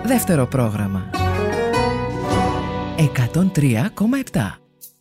δεύτερο πρόγραμμα. 103,7.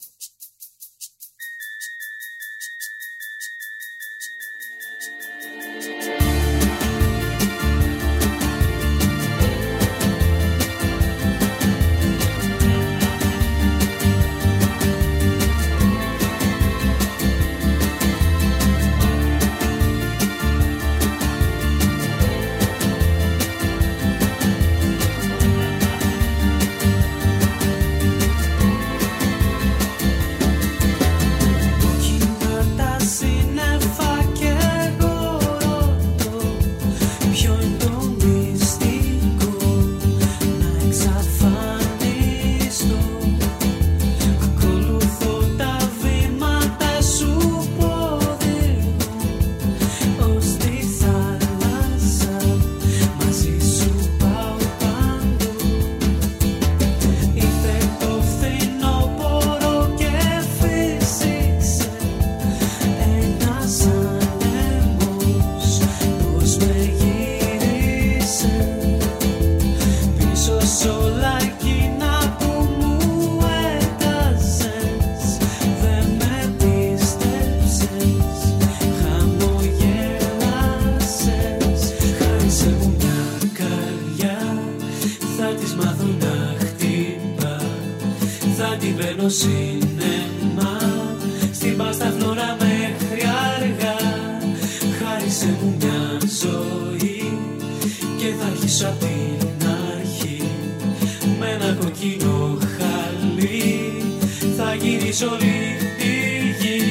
Σινεμά στην Πάστα Φλόρα μέχρι αργά. Χάρισε μου μια ζωή και θα αρχίσω απ' την αρχή. Με ένα κοκκινό χαλί θα γυρίσω όλη τη γη.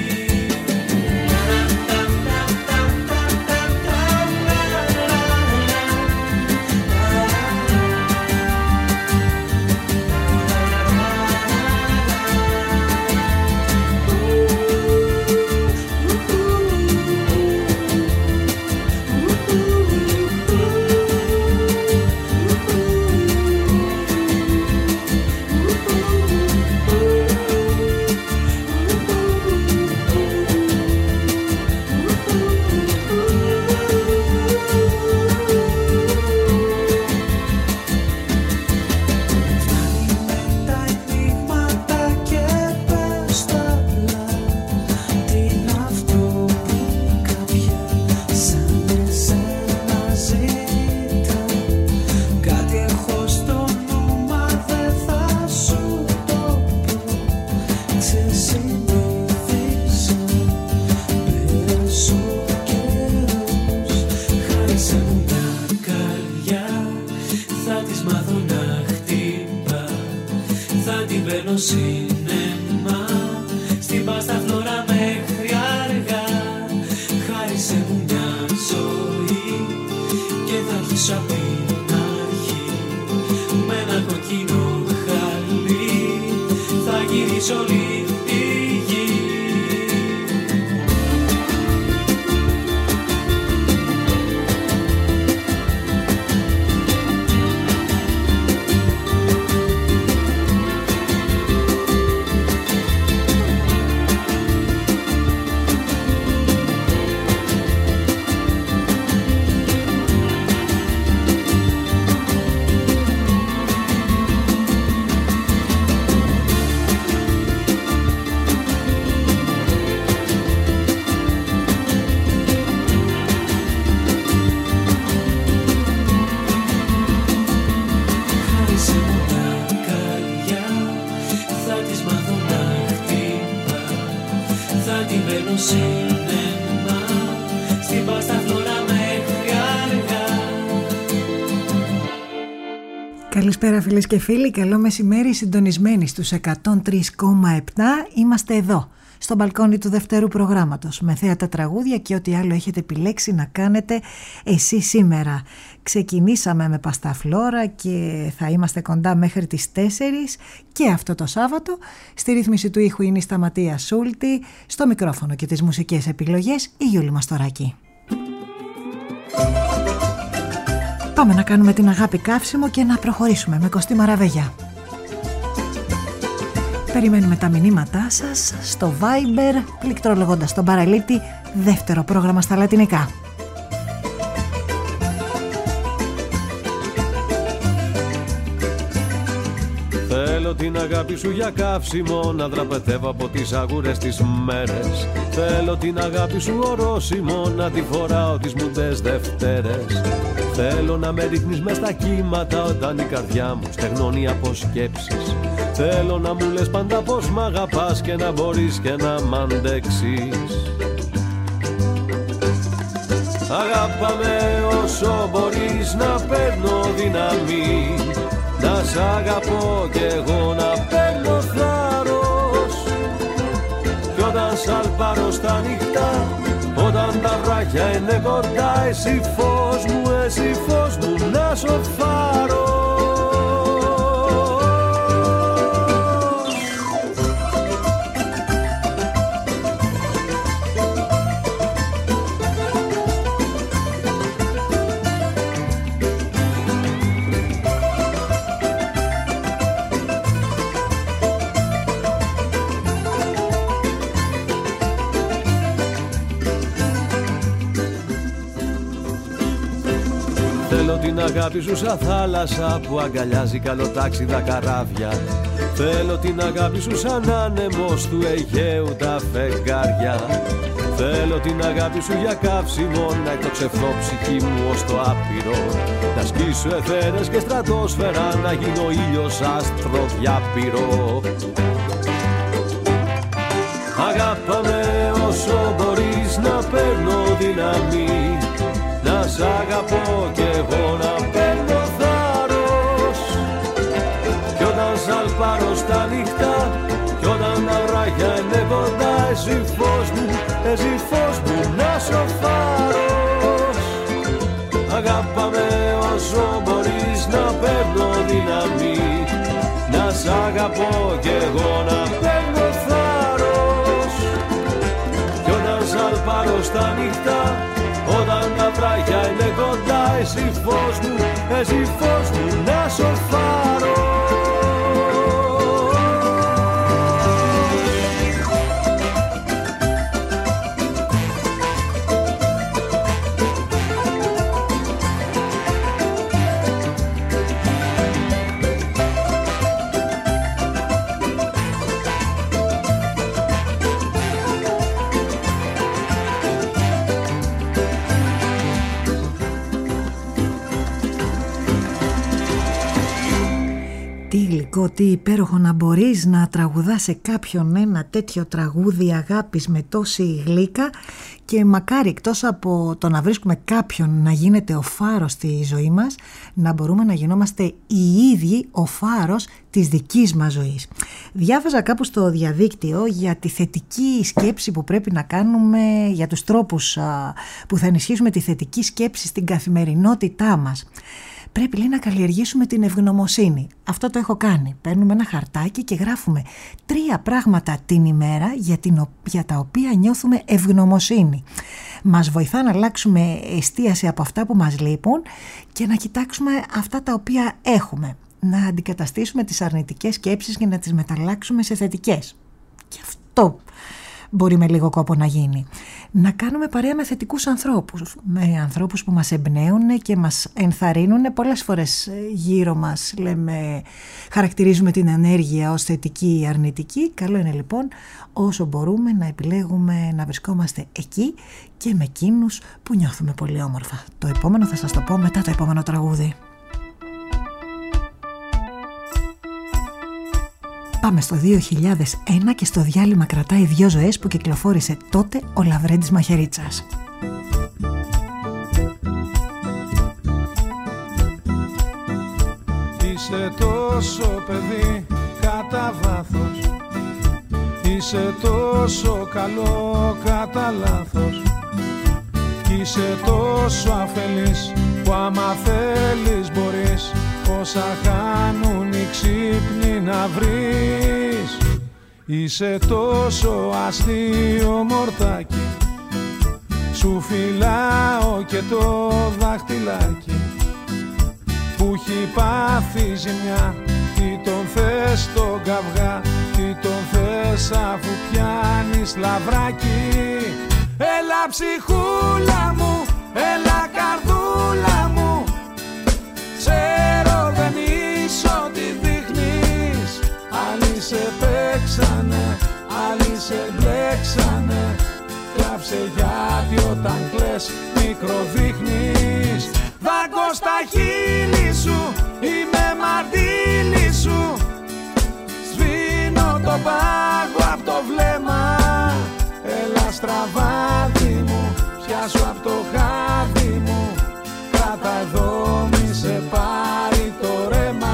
Σινεμά στην Πάστα Φλόρα μέχρι αργά. Χάρισε μου μια ζωή και θα αρχίσω απ' την αρχή. Με ένα κοκκινό χαλί θα γυρίσω όλη τη γη. Σινεμά στην Πάστα Φλόρα μέχρι αργά. Καλησπέρα φίλες και φίλοι, καλό μεσημέρι, συντονισμένοι στους 103,7. Είμαστε εδώ στο μπαλκόνι του δευτέρου προγράμματος με θέατα, τραγούδια και ό,τι άλλο έχετε επιλέξει να κάνετε εσείς σήμερα. Ξεκινήσαμε με Πάστα Φλόρα και θα είμαστε κοντά μέχρι τις 4 και αυτό το Σάββατο. Στη ρύθμιση του ήχου είναι η Σταματία Σούλτη, στο μικρόφωνο και τις μουσικές επιλογές η Γιούλη Μαστοράκη. Πάμε να κάνουμε την αγάπη καύσιμο και να προχωρήσουμε με Κωστή Μαραβέγια. Περιμένουμε τα μηνύματά σας στο Viber, πληκτρολογώντας τον παραλήπτη, δεύτερο πρόγραμμα στα λατινικά. Θέλω την αγάπη σου για καύσιμο, να δραπετεύω από τις αγούρες τις μέρες. Θέλω την αγάπη σου ορόσημο, να τη φοράω τις μουντές Δευτέρες. Θέλω να με ρίχνεις μες στα κύματα όταν η καρδιά μου στεγνώνει από σκέψεις. Θέλω να μου λες πάντα πως μ' αγαπάς και να μπορείς και να μ' αντέξεις. Αγάπαμε όσο μπορείς, να παίρνω δύναμη, να σ' αγαπώ κι εγώ να παίρνω θάρρος. Κι όταν σαλπάρω στα νυχτά, όταν τα βράχια είναι κοντά, εσύ φως μου, να σ' φάρω. Θέλω την αγάπη σου σαν θάλασσα που αγκαλιάζει καλοτάξιδα καράβια. Θέλω την αγάπη σου σαν άνεμος του Αιγαίου τα φεγγάρια. Θέλω την αγάπη σου για καύσιμο, να εκτοξευθώ ψυχή μου ως το άπειρο. Να σκίσω αιθέρες και στρατόσφαιρα, να γίνω ήλιος άστρο διάπειρο. Αγάπαμε όσο μπορείς, να παίρνω δύναμη, να σ' αγαπώ κι εγώ να παίρνω θάρρος. Κι όταν σαλπάρω στα νυχτά, κι όταν τα βράχια είναι κοντά, εσύ φως μου, να σ' φάρος. Αγάπαμε όσο μπορείς, να παίρνω δύναμη, να σ' αγαπώ κι εγώ να παίρνω θάρρος. Κι όταν σαλπάρω στα νυχτά, όταν τα βράχια είναι κοντά, εσύ φως μου, να σ' φάρω. Τι υπέροχο να μπορείς να τραγουδάς σε κάποιον ένα τέτοιο τραγούδι αγάπης με τόση γλύκα, και μακάρι εκτός από το να βρίσκουμε κάποιον να γίνεται ο φάρος στη ζωή μας, να μπορούμε να γινόμαστε οι ίδιοι ο φάρος της δικής μας ζωής. Διάβαζα κάπου στο διαδίκτυο για τη θετική σκέψη που πρέπει να κάνουμε, για τους τρόπους που θα ενισχύσουμε τη θετική σκέψη στην καθημερινότητά μας. Πρέπει, λέει, να καλλιεργήσουμε την ευγνωμοσύνη. Αυτό το έχω κάνει. Παίρνουμε ένα χαρτάκι και γράφουμε 3 πράγματα την ημέρα για τα οποία νιώθουμε ευγνωμοσύνη. Μας βοηθά να αλλάξουμε εστίαση από αυτά που μας λείπουν και να κοιτάξουμε αυτά τα οποία έχουμε. Να αντικαταστήσουμε τις αρνητικές σκέψεις και να τις μεταλλάξουμε σε θετικές. Και αυτό μπορεί με λίγο κόπο να γίνει. Να κάνουμε παρέα με θετικούς ανθρώπους, με ανθρώπους που μας εμπνέουν και μας ενθαρρύνουν. Πολλές φορές γύρω μας χαρακτηρίζουμε την ενέργεια ως θετική ή αρνητική. Καλό είναι λοιπόν όσο μπορούμε να επιλέγουμε να βρισκόμαστε εκεί και με εκείνους που νιώθουμε πολύ όμορφα. Το επόμενο θα σας το πω μετά το επόμενο τραγούδι. Πάμε στο 2001 και στο διάλειμμα κρατάει 2 ζωές που κυκλοφόρησε τότε ο Λαβρέντης Μαχαιρίτσας. Είσαι τόσο παιδί κατά βάθος, είσαι τόσο καλό κατά λάθος, είσαι τόσο αφελής που άμα θέλεις μπορείς όσα χάνουν οι ξύπνοι να βρεις. Είσαι τόσο αστείο μορτάκι, σου φυλάω και το δάχτυλάκι που έχει πάθει ζημιά. Τι τον θες τον καυγά, τι τον θες αφού πιάνεις λαβράκι. Έλα ψυχούλα μου, έλα καρδούλα μου, ξέρω δεν είσαι ό,τι δείχνεις. Κλάψε γιατί όταν κλαις μικροδείχνεις. Δάκω στα χείλη σου, είμαι μαντήλι σου. Σβήνω το πάγο απ' το βλέμμα. Έλα στραβάδι μου, πιάσου απ' το χάδι μου. Κράτα εδώ μη σε πάρει το ρέμα.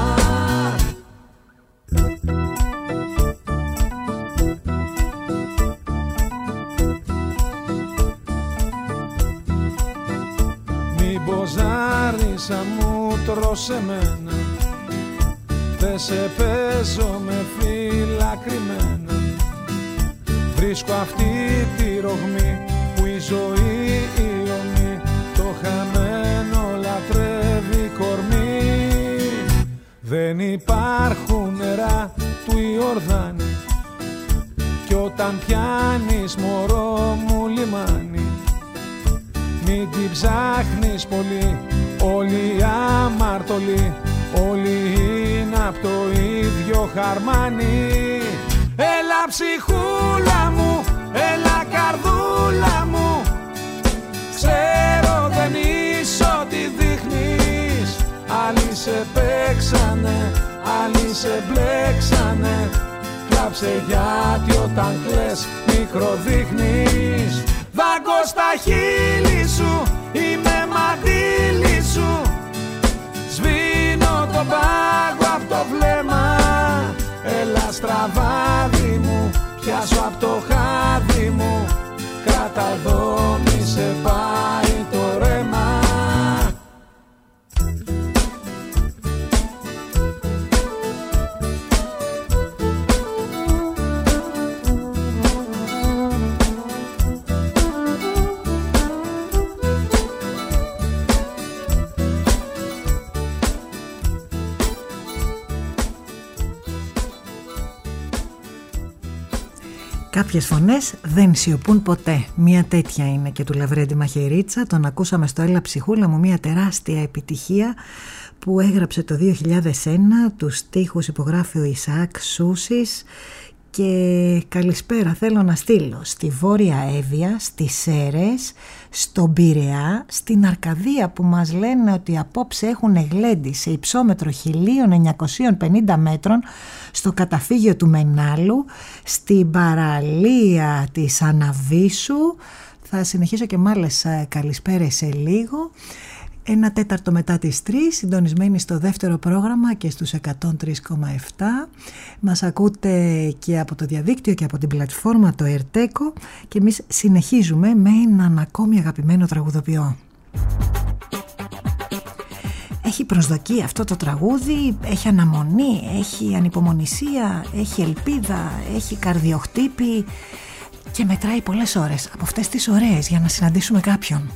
Μποζάρισα μου τρως εμένα. Δε σε παίζω με φύλλα κρυμμένα. Βρίσκω αυτή τη ρογμή που η ζωή η ομή. Το χαμένο λατρεύει κορμί. Δεν υπάρχουν νερά του Ιορδάνη. Κι όταν πιάνεις μωρό μου λιμάνι. Μην την ψάχνεις πολύ, όλοι αμαρτωλοί. Όλοι είναι απ' το ίδιο χαρμάνι. Έλα ψυχούλα μου, έλα καρδούλα μου. Ξέρω δεν είσαι ό,τι δείχνεις. Άλλοι σε παίξανε, άλλοι σε μπλέξανε. Κλάψε γιατί όταν κλαις μικροδείχνεις. Δάκω στα χείλη σου, είμαι μαντήλι σου. Σβήνω το πάγο απ' το βλέμμα. Έλα στραβάδι μου, πιάσω απ' το χάδι μου. Κράτα εδώ μη σε πάει το ρέμα. Κάποιες φωνές δεν σιωπούν ποτέ. Μία τέτοια είναι και του Λαβρέντη Μαχαιρίτσα. Τον ακούσαμε στο «Έλα ψυχούλα μου», μία τεράστια επιτυχία που έγραψε το 2001. Τους στίχους υπογράφει ο Ισαάκ Σούσης. Και καλησπέρα θέλω να στείλω στη Βόρεια Εύβοια, στις Σέρρες, στον Πειραιά, στην Αρκαδία που μας λένε ότι απόψε έχουν γλέντι σε υψόμετρο 1950 μέτρων στο καταφύγιο του Μενάλου, στην παραλία της Αναβίσου. Θα συνεχίσω και με άλλες καλησπέρες σε λίγο. 1/4 μετά τις 3, συντονισμένοι στο δεύτερο πρόγραμμα και στους 103,7. Μας ακούτε και από το διαδίκτυο και από την πλατφόρμα το Ερτέκο και εμείς συνεχίζουμε με έναν ακόμη αγαπημένο τραγουδοποιό. Έχει προσδοκία αυτό το τραγούδι, έχει αναμονή, έχει ανυπομονησία, έχει ελπίδα, έχει καρδιοχτύπη και μετράει πολλές ώρες από αυτές τις ωραίες για να συναντήσουμε κάποιον.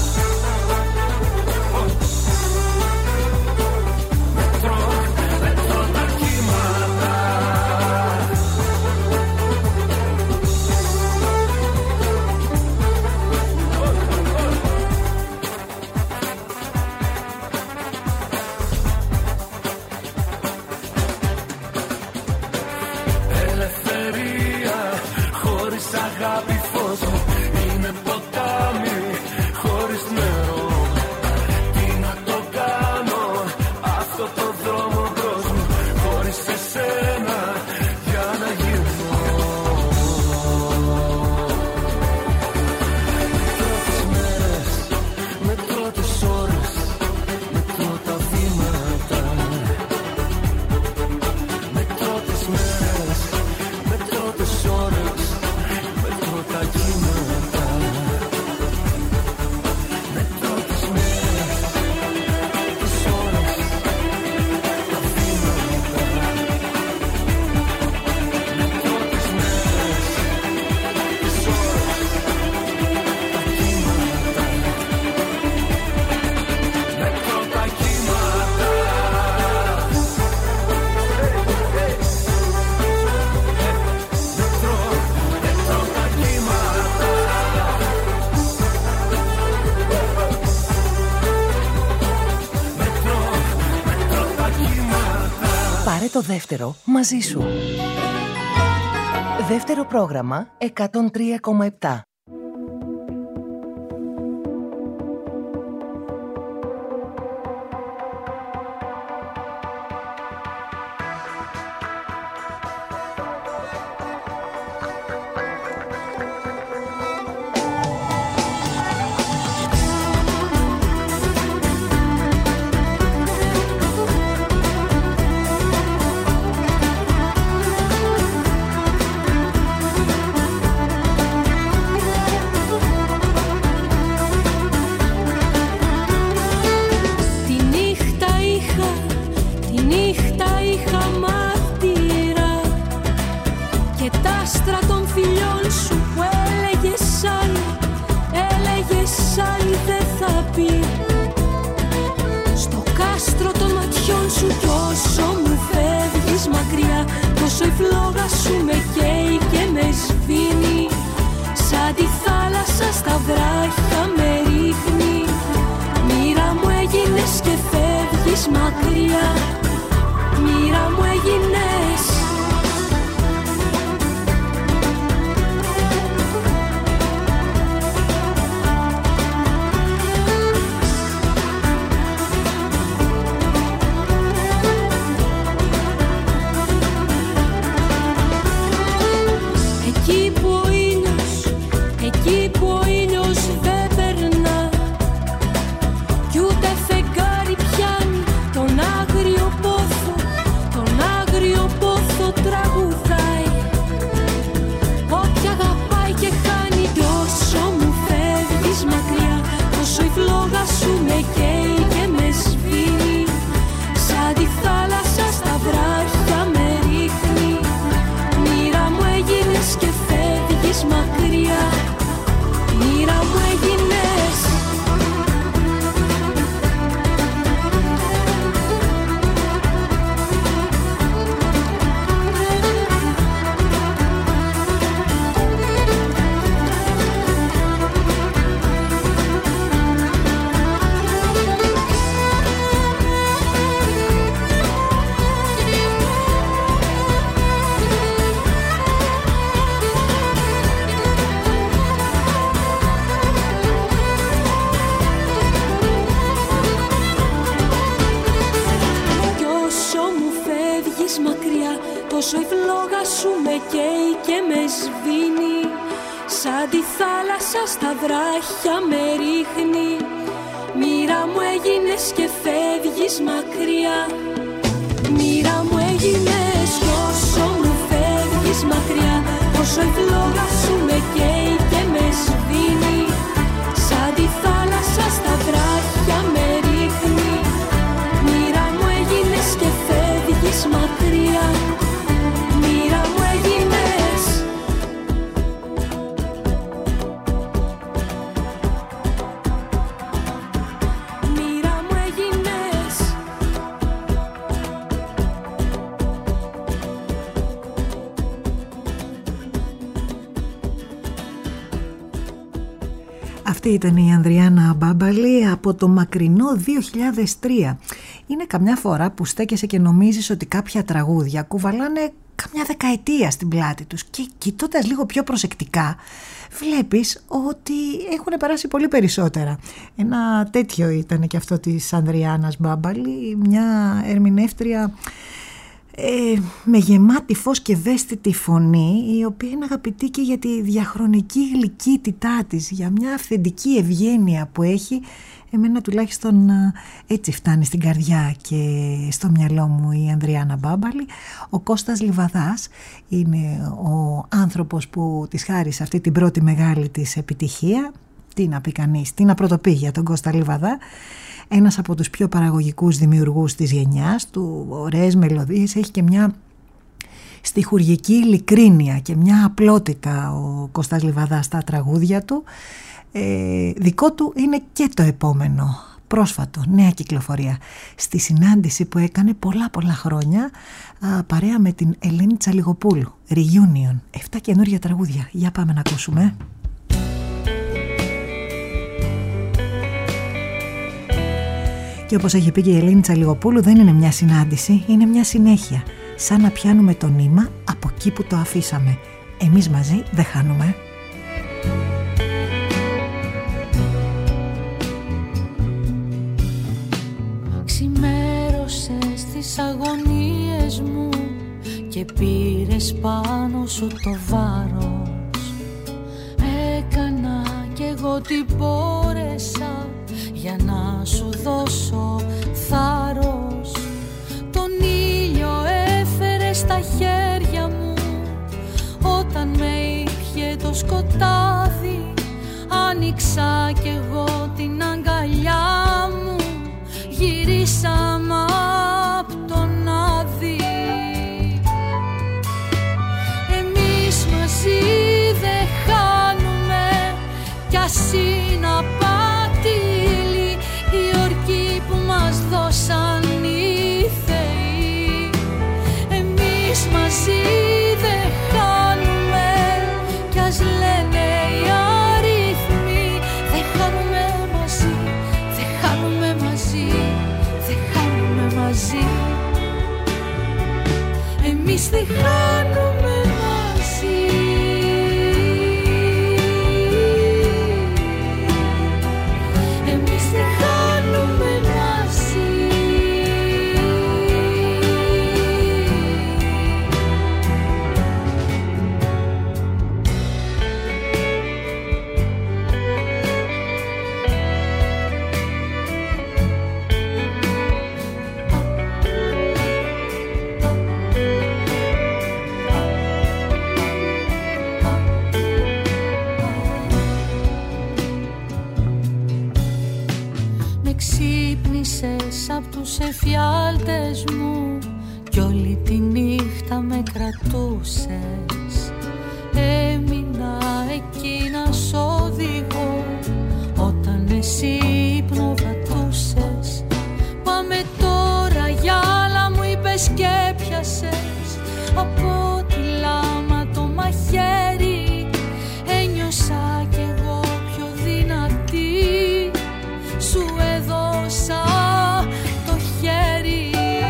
Μετρώ αγάπη φως μου, είναι ποτάμι χωρίς νερό. Τι να το κάνω αυτό το δρόμο μπρος μου, χωρίς εσένα για να γυρνώ. Μετρώ τις μέρες, μετρώ τις ώρες, μετρώ τα βήματα. Μετρώ τις μέρες, μετρώ τις ώρες, μετρώ τα κύματα. Μετρώ τις μέρες, τις ώρες, τα βήματα. Μετρώ τις μέρες, τις ώρες, τα κύματα. Μετρώ τα κύματα. Μετρώ τα κύματα. Μετρώ τα κύματα. Πάρε το δεύτερο μαζί σου. Δεύτερο πρόγραμμα 103,7. Τη νύχτα είχα μάρτυρα και τα άστρα των φιλιών σου που έλεγες άλλη δεν θα πει. Στο κάστρο των ματιών σου κι όσο μου φεύγεις μακριά, τόσο η φλόγα σου με καίει και με σβήνει. Σαν τη θάλασσα στα βράχια με ρίχνει. Μοίρα μου έγινες και φεύγεις μακριά. Μοίρα μου έγινες. Εκεί που ο ήλιος δεν περνά κι ούτε φεγγάρι πιάνει τον άγριο πόθο τραγουδάει. Όποια αγαπάει και χάνει, τόσο μου φεύγεις μακριά, τόσο η φλόγα σου με καίει και με σβήνει. Σαν τη θάλασσα στα βράχια με ρίχνει. Μοίρα μου έγινες και φεύγεις μακριά. Μοίρα μου έγινες. Τόσο η φλόγα σου με καίει και με σβήνει. Σαν τη θάλασσα στα βράχια με ρίχνει. Μοίρα μου έγινες και φεύγεις μακριά. Μοίρα μου έγινες κι όσο μου φεύγεις μακριά, τόσο η φλόγα σου με καίει και με σβήνει. Σαν τη θάλασσα στα βράχια με ρίχνει. Μοίρα μου έγινες και φεύγεις μακριά. Μοίρα μου έγινες. Μοίρα μου έγινες. Αυτή ήταν η Ανδριάννα Μπάμπαλη από το μακρινό 2003. Είναι καμιά φορά που στέκεσαι και νομίζεις ότι κάποια τραγούδια κουβαλάνε μια δεκαετία στην πλάτη τους, και κοιτώντας λίγο πιο προσεκτικά βλέπεις ότι έχουν περάσει πολύ περισσότερα. Ένα τέτοιο ήταν και αυτό της Ανδριάννας Μπάμπαλη, μια ερμηνεύτρια με γεμάτη φως και ευαίσθητη φωνή, η οποία είναι αγαπητή και για τη διαχρονική γλυκύτητά της, για μια αυθεντική ευγένεια που έχει. Εμένα τουλάχιστον έτσι φτάνει στην καρδιά και στο μυαλό μου η Ανδριάννα Μπάμπαλη. Ο Κώστας Λιβαδάς είναι ο άνθρωπος που της χάρισε αυτή την πρώτη μεγάλη της επιτυχία. Τι να πει κανείς, τι να πρωτοπεί για τον Κώστα Λιβαδά. Ένας από τους πιο παραγωγικούς δημιουργούς της γενιάς του, ωραίες μελωδίες, έχει και μια στιχουργική ειλικρίνεια και μια απλότητα ο Κώστας Λιβαδάς στα τραγούδια του. Δικό του είναι και το επόμενο, πρόσφατο, νέα κυκλοφορία, στη συνάντηση που έκανε πολλά χρόνια παρέα με την Ελένη Τσαλιγοπούλου, Reunion, 7 καινούργια τραγούδια. Για πάμε να ακούσουμε. Και όπως έχει πει και η Ελένη Τσαλιγοπούλου, δεν είναι μια συνάντηση, είναι μια συνέχεια. Σαν να πιάνουμε το νήμα από εκεί που το αφήσαμε. Εμείς μαζί δεν χάνουμε. Ξημέρωσες στις αγωνίες μου και πήρες πάνω σου το βάρος. Έκανα κι εγώ τι μπόρεσα για να σου δώσω θάρρος. Τον ήλιο έφερε στα χέρια μου όταν με είχε το σκοτάδι. Άνοιξα κι εγώ την αγκαλιά μου, γυρίσαμε απ' τον Άδη. Εμείς μαζί δεν χάνουμε, κι ας είναι απάτηλη η ορκή που μας δώσαν οι θεοί. Εμείς μαζί δεν χάνουμε, κι ας λένε οι αριθμοί. Δεν χάνουμε μαζί, δεν χάνουμε μαζί, δεν χάνουμε μαζί. Εμείς δεν χάνουμε μαζί. Εμείς δεν χάνουμε μαζί. Ξύπνησες απ' τους εφιάλτες μου κι όλη τη νύχτα με κρατούσες. Έμεινα εκεί να σ' οδηγώ όταν εσύ υπνοβατούσες. Πάμε τώρα για άλλα μου είπες και πιάσες από τη λάμα το μαχαίρι. Ένιωσα κι εγώ πιο δυνατή, σου έδωσα το χέρι.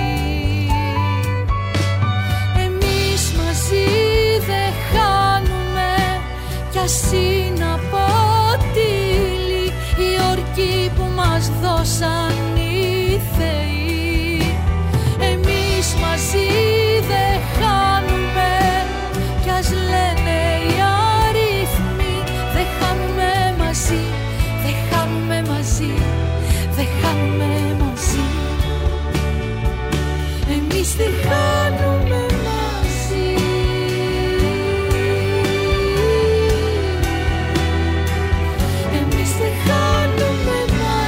Εμείς μαζί δεν χάνουμε, κι ας είναι απότηλη η ορκή που μας δώσαν οι θεοί. Εμείς μαζί δεν χάνουμε, κι ας λένε οι αριθμοί. Δεν χάνουμε μαζί, δεν χάνουμε μαζί, δεν χάνουμε μαζί. Εμείς δεν χάνουμε μαζί. Εμείς δεν χάνουμε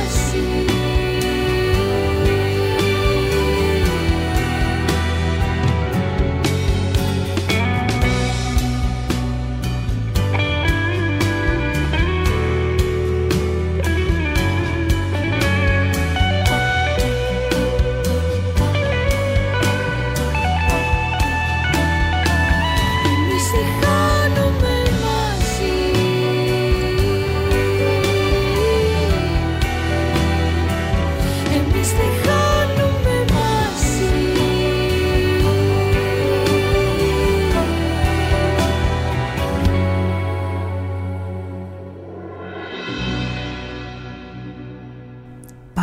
μαζί.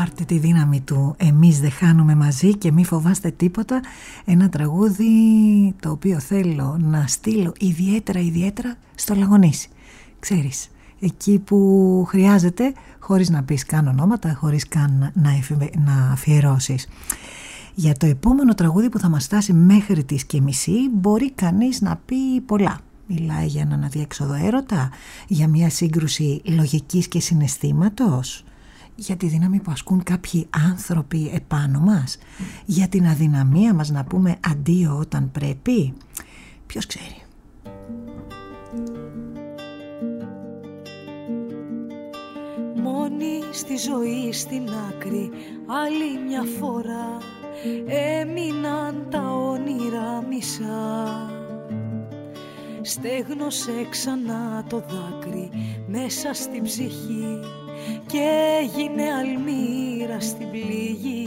πάρτε τη δύναμη του «Εμείς δεν χάνουμε μαζί» και μη φοβάστε τίποτα. Ένα τραγούδι το οποίο θέλω να στείλω ιδιαίτερα στο Λαγονήσι. Ξέρεις, εκεί που χρειάζεται, χωρίς να πεις καν ονόματα, χωρίς καν να αφιερώσεις. Για το επόμενο τραγούδι που θα μας φτάσει μέχρι τις και μισή μπορεί κανείς να πει πολλά. Μιλάει για έναν αδιέξοδο έρωτα, για μια σύγκρουση λογικής και συναισθήματος, για τη δύναμη που ασκούν κάποιοι άνθρωποι επάνω μας, για την αδυναμία μας να πούμε αντίο όταν πρέπει. Ποιος ξέρει. Μόνη στη ζωή στην άκρη άλλη μια φορά έμειναν τα όνειρα μισά. Στέγνωσε ξανά το δάκρυ μέσα στην ψυχή και έγινε αλμύρα στην πληγή.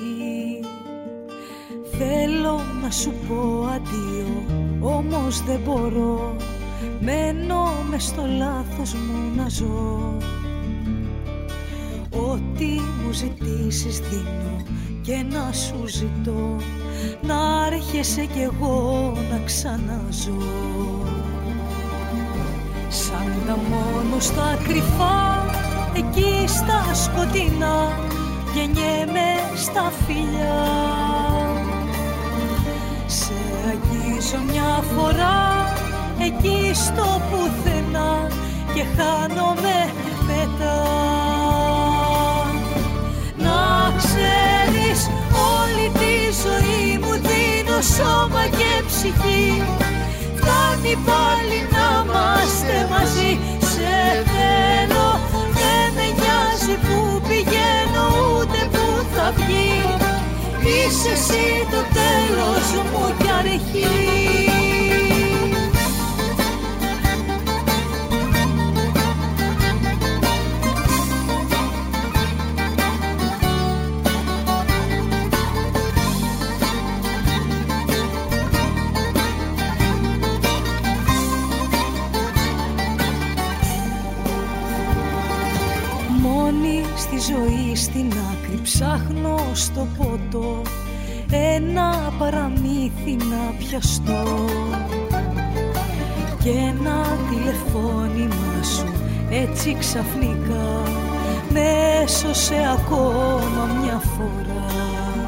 Θέλω να σου πω αντίο, όμως δεν μπορώ, μένω μες στο λάθος μου να ζω. Ό,τι μου ζητήσεις δίνω και να σου ζητώ, να έρχεσαι κι εγώ να ξαναζώ. Σαν τα μόνο στα κρυφά, εκεί στα σκοτεινά, γεννιέμαι στα φιλιά. Σε αγγίζω μια φορά, εκεί στο πουθενά, και χάνομαι μετά. Να ξέρεις, όλη τη ζωή μου δίνω σώμα και ψυχή. Φτάνει πάλι να είμαστε μαζί. Σε θέλω, δεν με νοιάζει που πηγαίνω ούτε που θα βγει. Είσαι εσύ το τέλος μου κι αρχή. Ζωή στην άκρη ψάχνω στο ποτό ένα παραμύθι να πιαστώ, και ένα τηλεφώνημα σου έτσι ξαφνικά με έσωσε ακόμα μια φορά.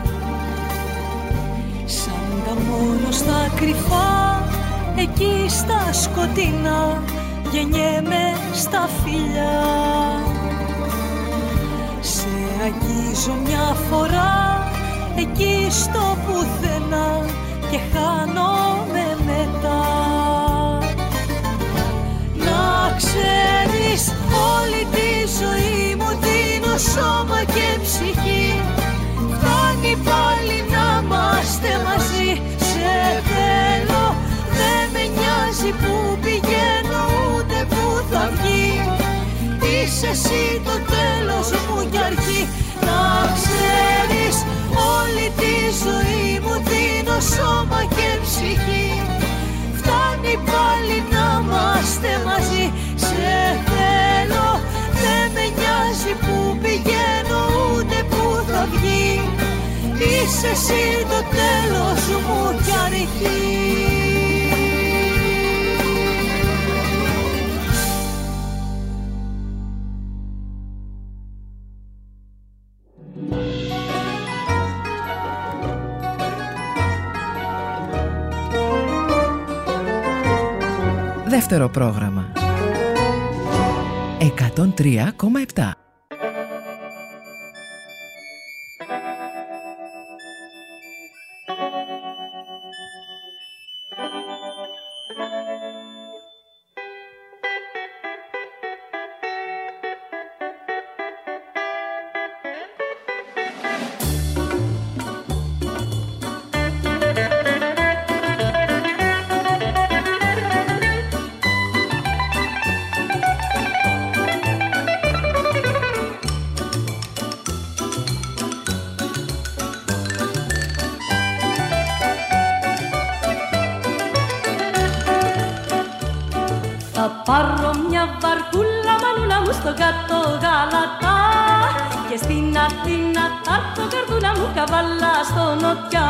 Σαν τα μόνο στα κρυφά, εκεί στα σκοτεινά, γεννιέμαι στα φιλιά. Σε αγγίζω μια φορά, εκεί στο πουθενά, και χάνομαι μετά. Να ξέρεις, όλη τη ζωή μου δίνω σώμα και ψυχή. Φτάνει πάλι να είμαστε μαζί. Σε θέλω, δεν με νοιάζει που πηγαίνω ούτε που θα βγει. Είσαι εσύ το τέλος μου κι αρχή. Να ξέρεις, όλη τη ζωή μου δίνω σώμα και ψυχή. Φτάνει πάλι να είμαστε μαζί. Σε θέλω, δεν με νοιάζει που πηγαίνω ούτε που θα βγει. Είσαι εσύ το τέλος μου κι αρχή. Δεύτερο πρόγραμμα 103,7. Θα πάρω μια βαρκούλα μανούλα μου στον κάτω Γαλατά Και στην Αθήνα θα έρθω καρδούλα μου καβάλα στο νοτιά.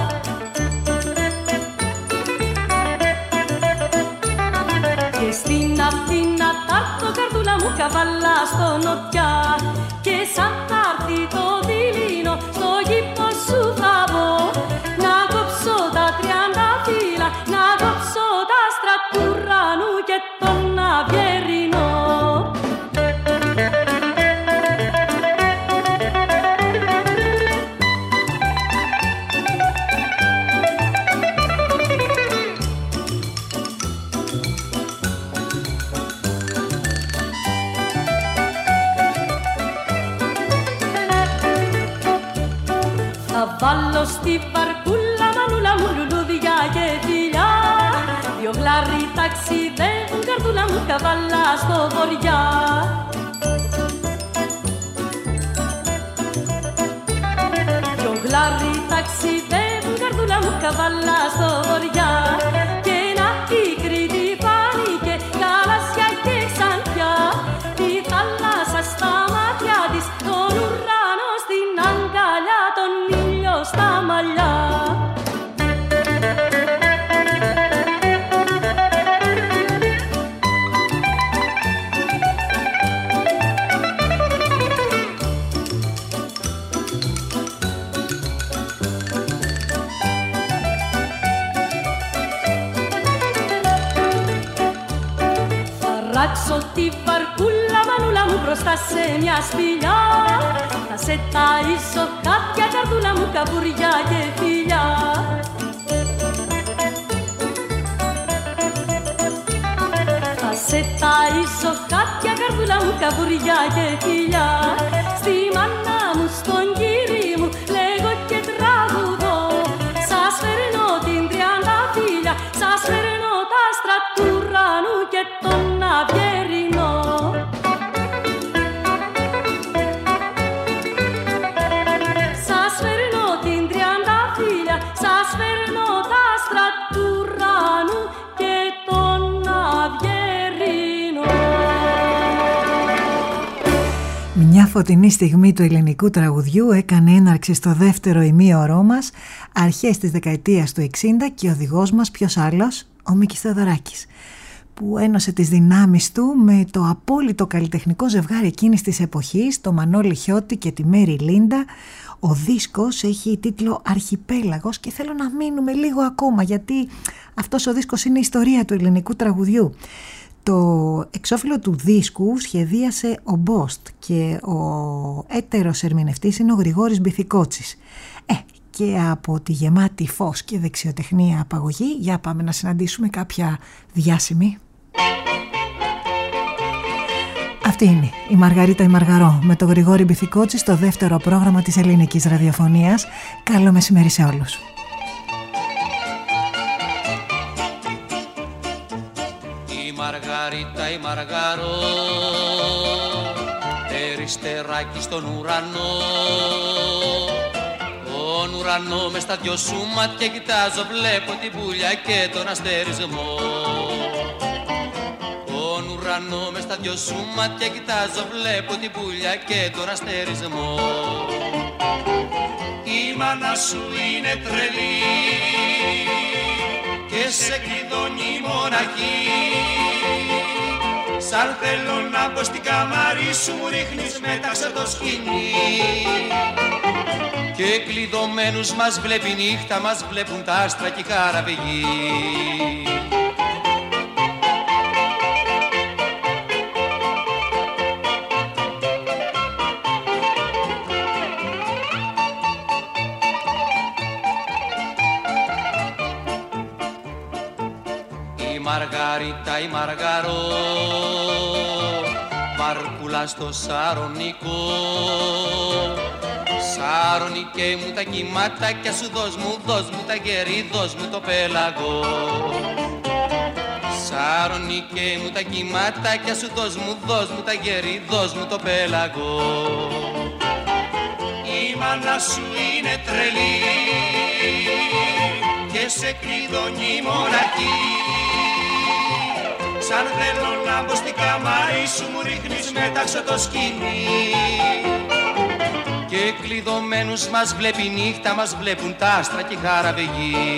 Και στην Αθήνα θα έρθω καρδούλα μου καβάλα στο νοτιά. Και σαν θα έρθει το δειλίνο στο γήπο σου θα μπω. Να κόψω τα 30 φύλλα, να κόψω τα άστρα του ουρανού και τον Αβιερινό. Θα βάλω στη βαρκούλα μανούλα μου λουλούδια και φιλιά. Δυο γλάρι ταξιδεύουν καρδούλα μου καβάλα στο βοριά. Δυο γλάρι ταξιδεύουν καρδούλα μου καβάλα στο βοριά. Και να η Κρήτη φάνηκε γαλάζια και ξανθιά. Τη θάλασσα στα μάτια της, τον ουρανό στην αγκαλιά, τον ήλιο στα μαλλιά. Ράξω τη βαρκούλα μανούλα μου μπροστά σε μια σπηλιά. Θα σε ταΐσω κάποια καρδούλα μου καβουριά και φιλιά. Θα σε ταΐσω κάποια καρδούλα μου καβουριά και φιλιά. Στη μάνα μου, στον κύρι μου λέγω και τραγουδώ. Σας φέρνω την 30 φύλλα, σας φέρνω τα άστρα του ουρανού και τον Αβιερινό. Σας φέρνω την 30 φύλλα, σας φέρνω τα άστρα του ουρανού και τον Αβιερινό. Μια φωτεινή στιγμή του ελληνικού τραγουδιού έκανε έναρξη στο δεύτερο ημίωρό μας αρχές της δεκαετίας του 60 και ο οδηγός μας ποιος άλλος, ο Μίκης Θεοδωράκης, που ένωσε τις δυνάμεις του με το απόλυτο καλλιτεχνικό ζευγάρι εκείνης της εποχής, το Μανώλη Χιώτη και τη Μέρη Λίντα. Ο δίσκος έχει τίτλο Αρχιπέλαγος και θέλω να μείνουμε λίγο ακόμα, γιατί αυτός ο δίσκος είναι η ιστορία του ελληνικού τραγουδιού. Το εξώφυλλο του δίσκου σχεδίασε ο Μπόστ και ο έτερος ερμηνευτής είναι ο Γρηγόρης Μπιθικότσης. Και από τη γεμάτη φως και δεξιοτεχνία απαγωγή, για πάμε να συναντήσουμε κάποια διάσημη. Αυτή είναι η Μαργαρίτα η Μαργαρό με τον Γρηγόρη Μπιθικότση στο δεύτερο πρόγραμμα της ελληνικής ραδιοφωνίας. Καλό μεσημέρι σε όλους. Η Μαργαρίτα η Μαργαρό, περιστεράκι στον ουρανό. Τον ουρανό μες στα δυο σου μάτια κοιτάζω, βλέπω την πουλιά και τον αστερισμό. Τον ουρανό μες στα δυο σου μάτια κοιτάζω, βλέπω την πουλιά και τον αστερισμό. Η μάνα σου είναι τρελή και σε κλειδώνει μοναχή. Σαν θέλω να μπω στην καμάρι σου, μου ρίχνεις μέταξε το σκηνή. Και κλειδωμένους μας βλέπει νύχτα, μας βλέπουν τα άστρα και η καραβηγή. Η Μαργαρίτα η Μαργαρό, βαρκούλα στο Σαρονικό. Σαρονικέ μου τα κυματάκια σου, δώσ' μου τα γερί, δώσ' μου το πέλαγο. Σαρονικέ μου τα κυματάκια σου, δώσ' μου τα γερί, δώσ' μου το πέλαγο. Η μάνα σου είναι τρελή και σε κλειδώνει μοναχή. Σαν θέλω να μπω στην καμάρι σου, μου ρίχνεις μέταξε το σκηνή. Και κλειδωμένους μας βλέπει νύχτα, μας βλέπουν τα άστρα και η χαραβεγή.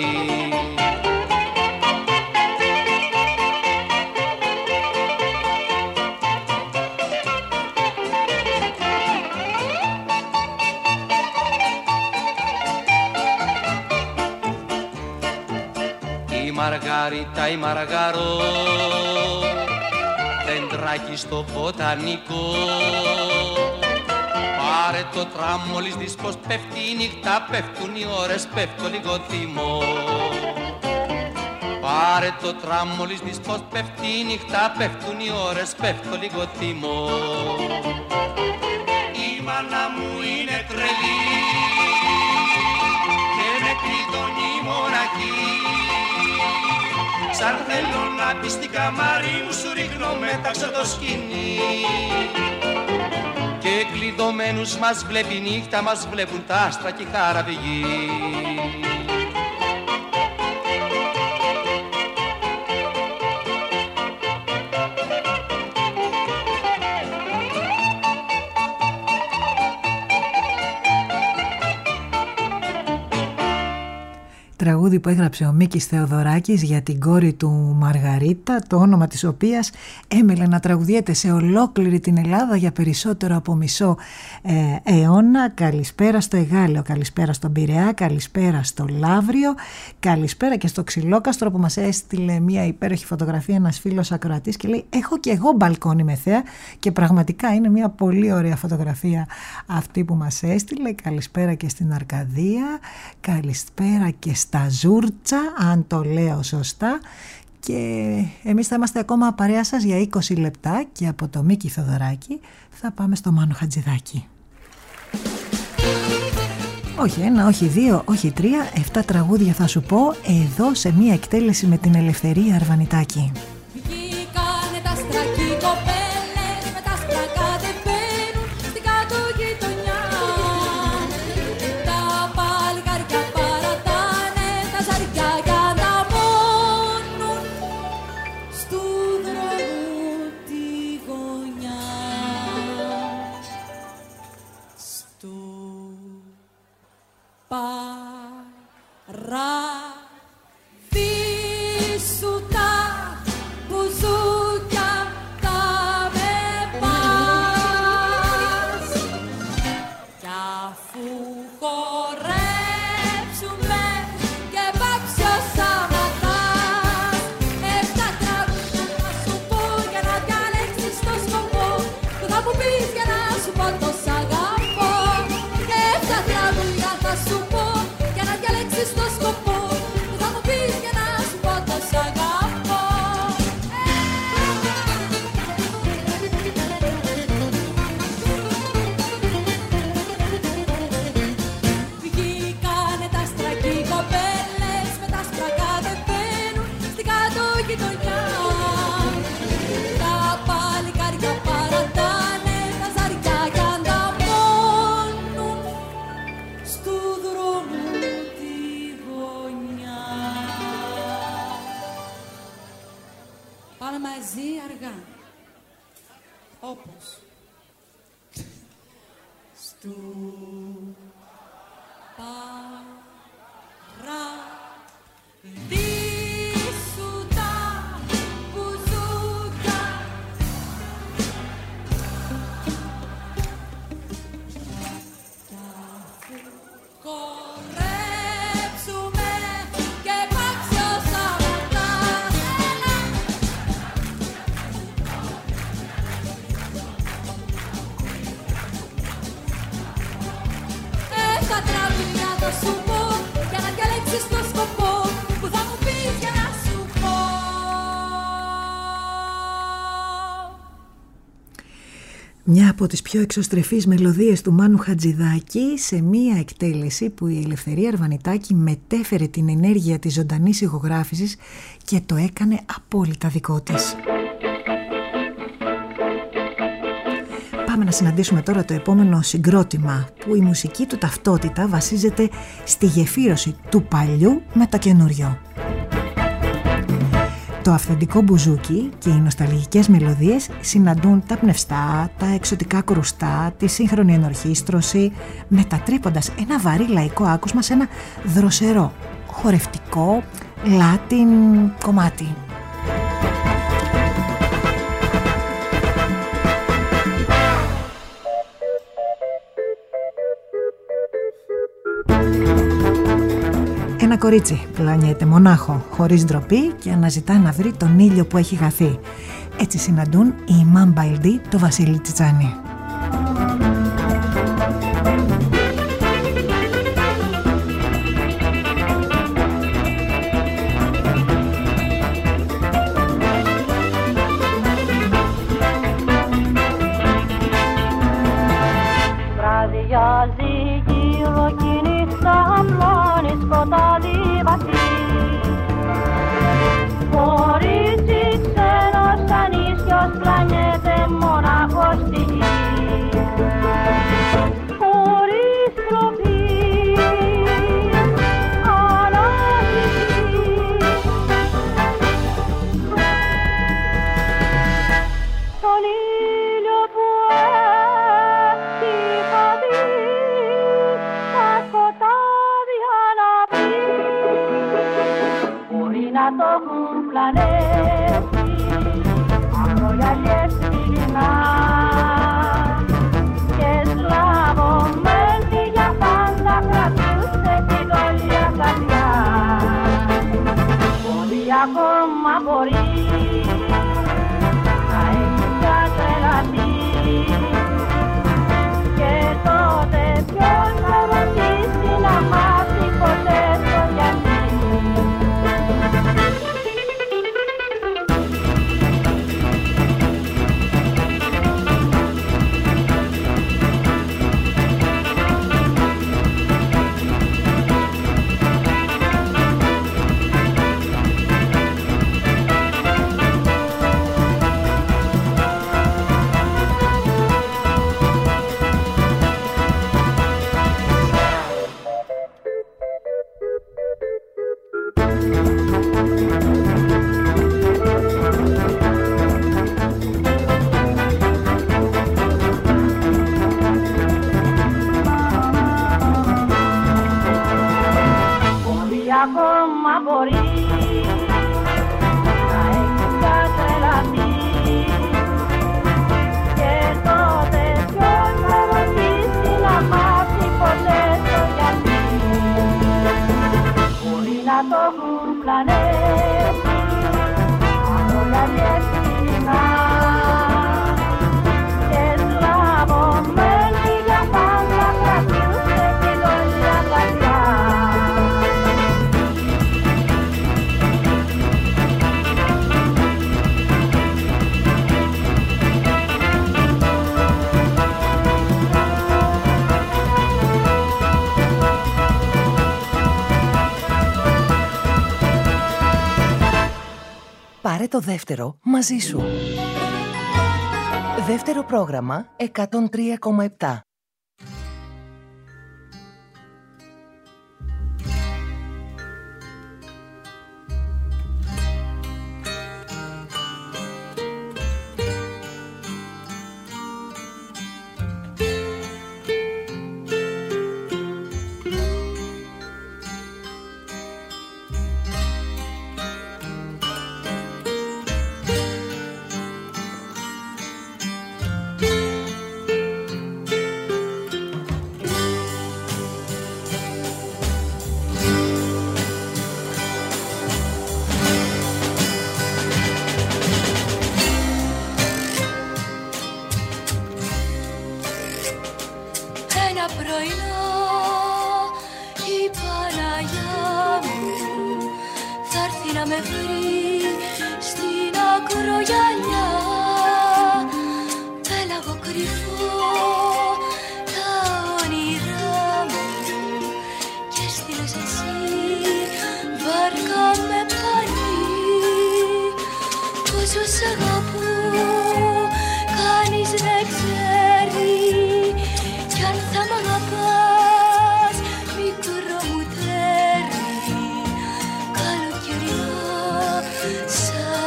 Η Μαργαρίτα, η Μαργαρό, δεντράκι στο βοτανικό. Πάρε το τραμ μόλις δεις πως πέφτει η νύχτα, πέφτουν οι ώρες, πέφτω λίγο θυμό. Πάρε το τραμ μόλις δεις πως πέφτει η νύχτα, πέφτουν οι ώρες, πέφτω λίγο θυμό. Η μάνα μου είναι τρελή και με κλειδώνει μοναχή. Σαν θέλω να μπει στην καμάρι μου, σου ρίχνω μέταξε το σκηνή. Και κλειδωμένους μας βλέπει νύχτα, μας βλέπουν τα άστρα και η χαραβηγή. Τραγούδι που έγραψε ο Μίκης Θεοδωράκης για την κόρη του Μαργαρίτα, το όνομα της οποίας έμελε να τραγουδιέται σε ολόκληρη την Ελλάδα για περισσότερο από μισό αιώνα. Καλησπέρα στο Εγάλεο, καλησπέρα στον Πειραιά, καλησπέρα στο Λαύριο, καλησπέρα και στο Ξυλόκαστρο που μας έστειλε μια υπέροχη φωτογραφία ένας φίλος ακροατής και λέει έχω και εγώ μπαλκόνι με θέα, και πραγματικά είναι μια πολύ ωραία φωτογραφία αυτή που μας έστειλε. Καλησπέρα και στην Αρκαδία, καλησπέρα και στα Ζούρτσα, αν το λέω σωστά, και εμείς θα είμαστε ακόμα παρέα σας για 20 λεπτά και από το Μίκη Θοδωράκη θα πάμε στο Μάνο Χατζηδάκη. Όχι ένα, όχι δύο, όχι τρία, 7 τραγούδια θα σου πω εδώ σε μια εκτέλεση με την Ελευθερία Αρβανιτάκη. Βγήκανε τα στρακή κοπέλες με τα σπρακά δεν μπαίνουν στην κάτω γειτονιά. Τα παλικάρια παρατάνε τα ζαριά για να μόνουν στου δρόμου τη γωνιά. Στο παράδεισου τα μπουζούκια θα με πας. Κι αφού χορέψουμε και πάψει ο Σαββατάς, 7 τραγούδια θα σου πω για να διαλέξεις το σκοπό που θα μου πεις για να σου πω το σ' αγαπώ. 7 τραγούδια θα σου πω για να διαλέξεις το σκοπό που θα μου πεις για να σου πω το σ' αγαπώ. Βγήκανε τα στρακή κοπέλες με τα σπρακά δεν μπαίνουν στην κάτω γειτονιά. Τα παλικάρια παρατάνε τα ζαριά κι ανταμώνουν στου δρόμου τη γωνιά. Πάμε μαζί αργά, όπως στου παραδείσου τα μπουζούκια. Κι αφού χορέψουμε και πάψει ο Σαββατάς, τα τραγούδια θα σου πω για να διαλέξεις το σκοπό που θα μου πεις για να σου πω. Μια από τις πιο εξωστρεφείς μελωδίες του Μάνου Χατζηδάκη σε μια εκτέλεση που η Ελευθερία Αρβανιτάκη μετέφερε την ενέργεια της ζωντανής ηχογράφησης και το έκανε απόλυτα δικό της. Πάμε να συναντήσουμε τώρα το επόμενο συγκρότημα που η μουσική του ταυτότητα βασίζεται στη γεφύρωση του παλιού με το καινούριο. Το αυθεντικό μπουζούκι και οι νοσταλγικές μελωδίες συναντούν τα πνευστά, τα εξωτικά κρουστά, τη σύγχρονη ενορχήστρωση, μετατρέποντας ένα βαρύ λαϊκό άκουσμα σε ένα δροσερό, χορευτικό, Latin κομμάτι. Ένα κορίτσι πλανιέται μονάχο, χωρίς ντροπή και αναζητά να βρει τον ήλιο που έχει χαθεί. Έτσι συναντούν οι Imam Baldi το Βασίλη Τσιτσάνη. Βραδιάζει γύρω κι η νύχτα πλώνει σκοτάδι βαθύ. Κορίτσι ξένος ανίσιος πλανιέται μονάχος στη γη. Χωρίς τροπή, αναζητεί τον ήλιο που είχα δει, τα σκοτάδια να βρει. Μπορεί να το έχουν πλανέσει αγρογιαλιές φιλινά και σλαβωμένη για πάντα κρατούσε την όλια καρδιά. Μπορεί ακόμα μπορεί να έχει πια τρελαθεί και τότε ποιος θα ρωτήσει να μάθει ποτέ το γιατί. Ακόμα μπορεί να έχει πια τρελαθεί και τότε ποιος θα ρωτήσει να μάθει ποτέ το γιατί. Μπορεί να το έχουν πλανέσει αγρογιαλιές φιλινά και σλαβωμένη για πάντα κρατούσε την όλια καρδιά. Πάρε το δεύτερο μαζί σου. Δεύτερο πρόγραμμα 103,7. Καλοκαιριά σαν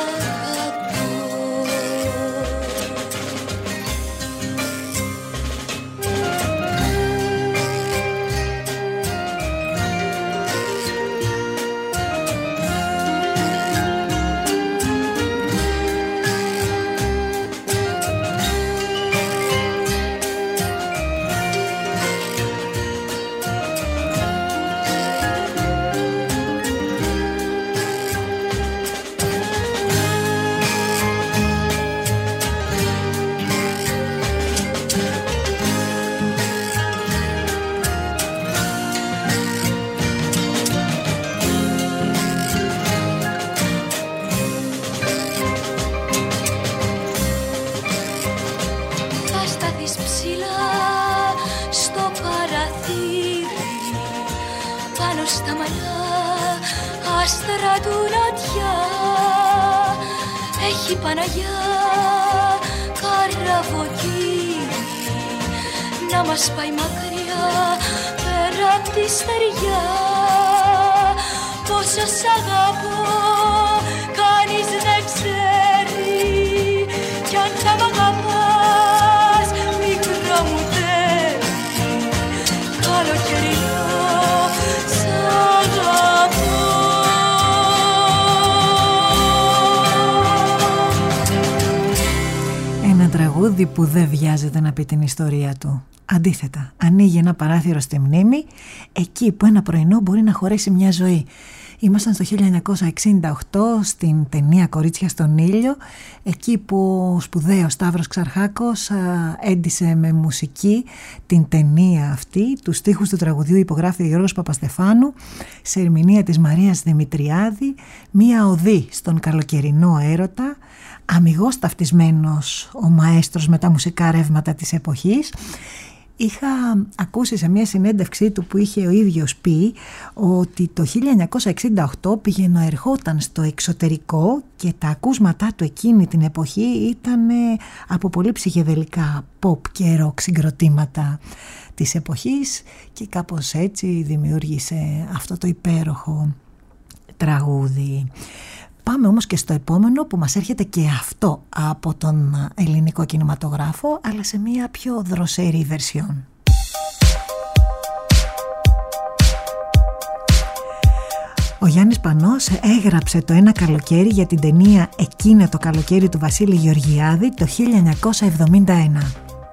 χαλά, άστρα του νατιά. Έχει Παναγιά καραβοκύρι να μας πάει μακριά πέρα απ' τη στεριά. Πόσο σ' αγαπώ κανείς δεν ξέρει, κι αν θα μ' αγαπάς μικρό μου τέρι, καλοκαιρινό σ' αγαπώ. Ένα τραγούδι που δεν βιάζεται να πει την ιστορία του. Αντίθετα, ανοίγει ένα παράθυρο στη μνήμη, εκεί που ένα πρωινό μπορεί να χωρέσει μια ζωή. Ήμασταν στο 1968 στην ταινία «Κορίτσια στον ήλιο», εκεί που ο σπουδαίος Σταύρος Ξαρχάκος έντισε με μουσική την ταινία αυτή. Τους στίχους του τραγουδιού υπογράφει ο Γιώργος Παπαστεφάνου, σε ερμηνεία της Μαρίας Δημητριάδη, μία οδή στον καλοκαιρινό έρωτα, αμιγώς ταυτισμένος ο μαέστρος με τα μουσικά ρεύματα της εποχής. Είχα ακούσει σε μια συνέντευξή του που είχε ο ίδιος πει ότι το 1968 πήγαινε ερχόταν στο εξωτερικό και τα ακούσματά του εκείνη την εποχή ήταν από πολύ ψυχεδελικά pop και rock συγκροτήματα της εποχής και κάπως έτσι δημιούργησε αυτό το υπέροχο τραγούδι. Πάμε όμως και στο επόμενο που μας έρχεται και αυτό από τον ελληνικό κινηματογράφο, αλλά σε μια πιο δροσερή βερσιόν. Ο Γιάννης Πανός έγραψε το «Ένα καλοκαίρι» για την ταινία «Εκείνο το καλοκαίρι» του Βασίλη Γεωργιάδη το 1971.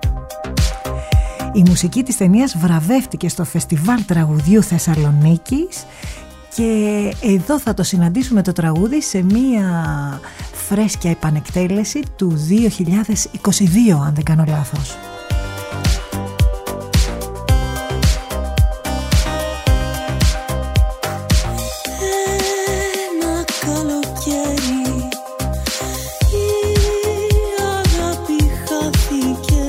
Η μουσική της ταινίας βραβεύτηκε στο Φεστιβάλ Τραγουδιού Θεσσαλονίκης και εδώ θα το συναντήσουμε το τραγούδι σε μία φρέσκια επανεκτέλεση του 2022, αν δεν κάνω λάθος. Ένα καλοκαίρι η αγάπη χάθηκε,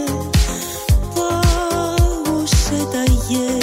πάγωσε τα γέρι.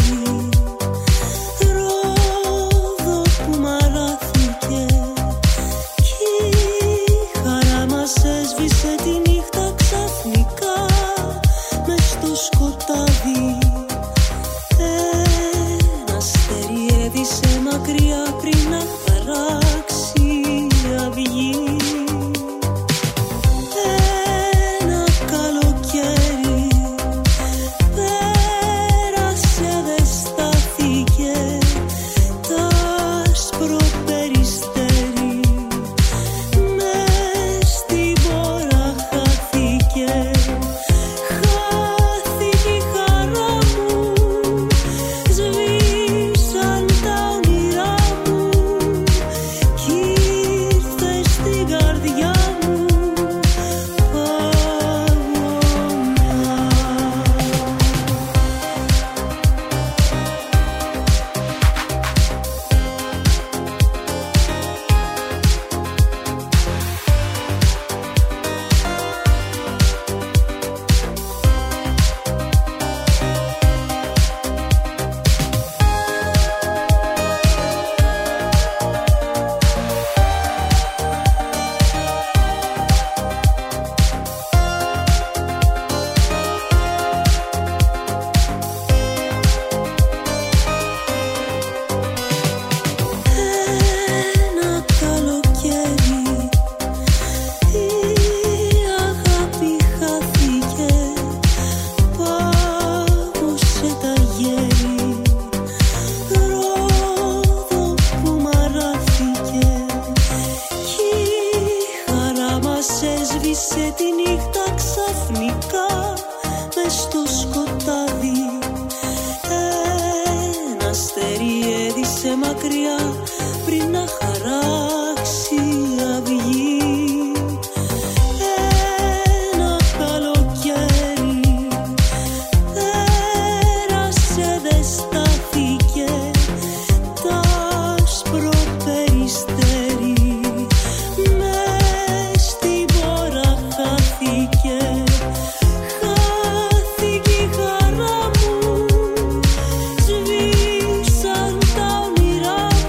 Σβήσαν τα όνειρά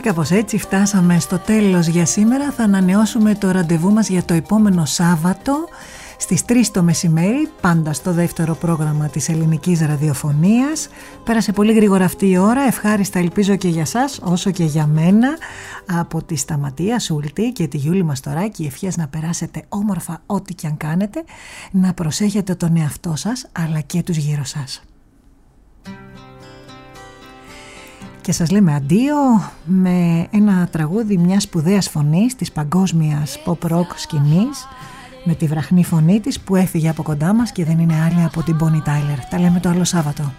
κάπως έτσι φτάσαμε στο τέλος για σήμερα. Θα ανανεώσουμε το ραντεβού μας για το επόμενο Σάββατο στις 3 το μεσημέρι, πάντα στο δεύτερο πρόγραμμα της ελληνικής ραδιοφωνίας. Πέρασε πολύ γρήγορα αυτή η ώρα, ευχάριστα ελπίζω και για σας όσο και για μένα. Από τη Σταματία Σούλτη και τη Γιούλη Μαστοράκη, ευχές να περάσετε όμορφα ό,τι και αν κάνετε, να προσέχετε τον εαυτό σας αλλά και τους γύρω σας. Και σας λέμε αντίο με ένα τραγούδι μιας σπουδαίας φωνής της παγκόσμιας pop-rock σκηνής, με τη βραχνή φωνή της που έφυγε από κοντά μας και δεν είναι άλλη από την Bonnie Tyler. Τα λέμε το άλλο Σάββατο.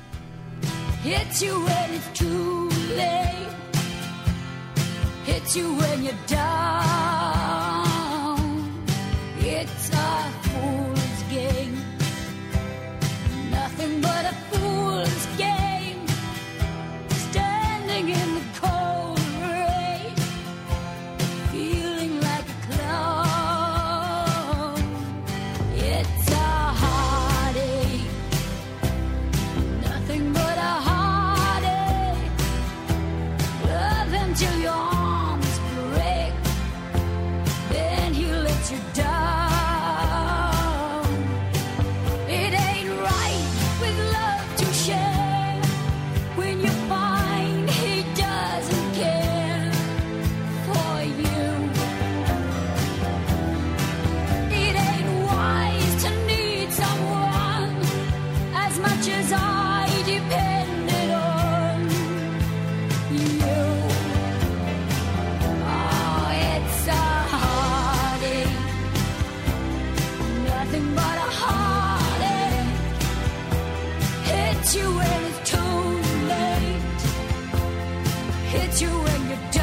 Till your arms break, then he lets you down. It ain't right with love to share when you find he doesn't care for you. It ain't wise to need someone as much as I depended on you. But a heartache hits you when it's too late, hits you when you're done.